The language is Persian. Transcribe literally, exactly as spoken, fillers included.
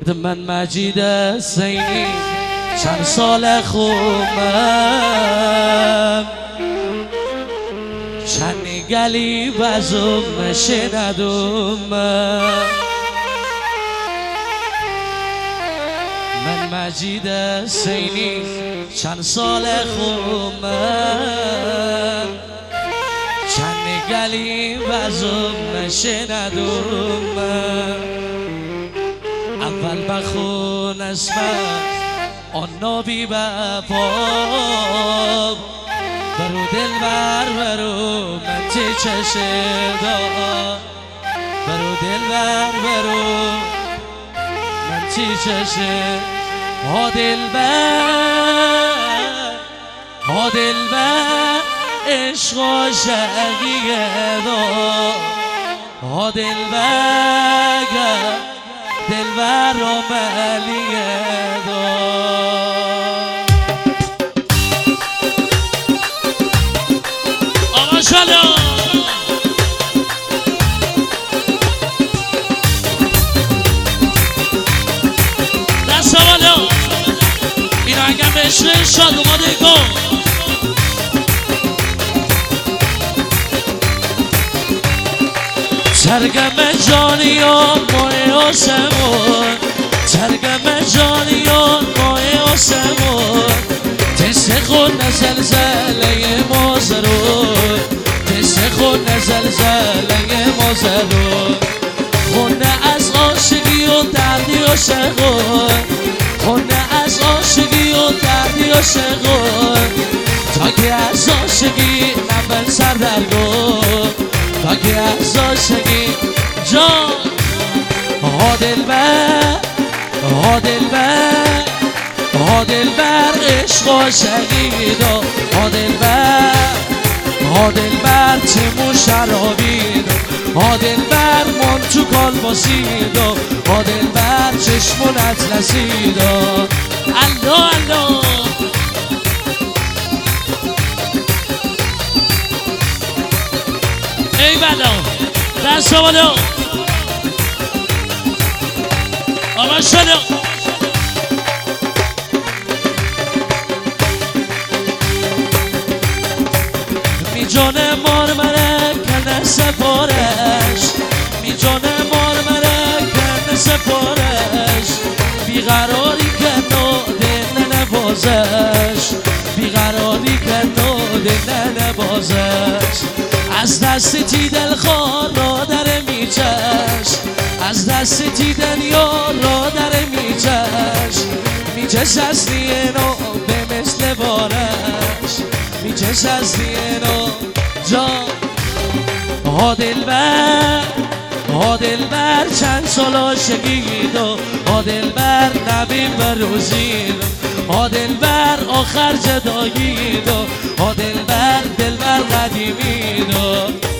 من مجید حسینی چند سال خوبم چند گلی بزم نشندم من مجید حسینی چند سال خوبم چند گلی بزم نشندم اول بخون اسمم آن نبی بپاب برو دل بر برو من تی چشدا برو دل بر برو من تی چشد ها دل بر ها دل بر عشق و شقیقه ها دل بر دل بر و ملیه آقا شالا دست بالا این آهنگم به عشق شاد اومده کن ترگم جانیان ماه آسمان ترگم جانیان ماه آسمان تست خود نزلزله مازرون تست خود نزلزله مازرون خونه از عاشقی و دردی عاشقون خونه از عاشقی و دردی عاشقون تا که از عاشقی نبن سردرگون تا که از عاشقی جان ها دلبر ها دلبر ها دلبر عشق و شقیدا ها دلبر ها دلبر تیمو شرابیدا ها دلبر من تو کالباسیدا ها دلبر چشمون اطلسیدا الله الله ای بلا دست بالا آقا شلو می جانه مار مره کنه سپارش می جانه مار مره کنه سپارش بیقراری که نو دل نبازش بیقراری که نو دل نبازش از دست تی دل خار را در میچش از دست تی دل یار را در میچش میچش از دینو به مثل بارش میچش از دینو جان ها دلبر ها دلبر چند سال عاشقید و ها دلبر نبیم و روزید ها دلبر آخر جدایید و ها دلبر دلبر قدیمید و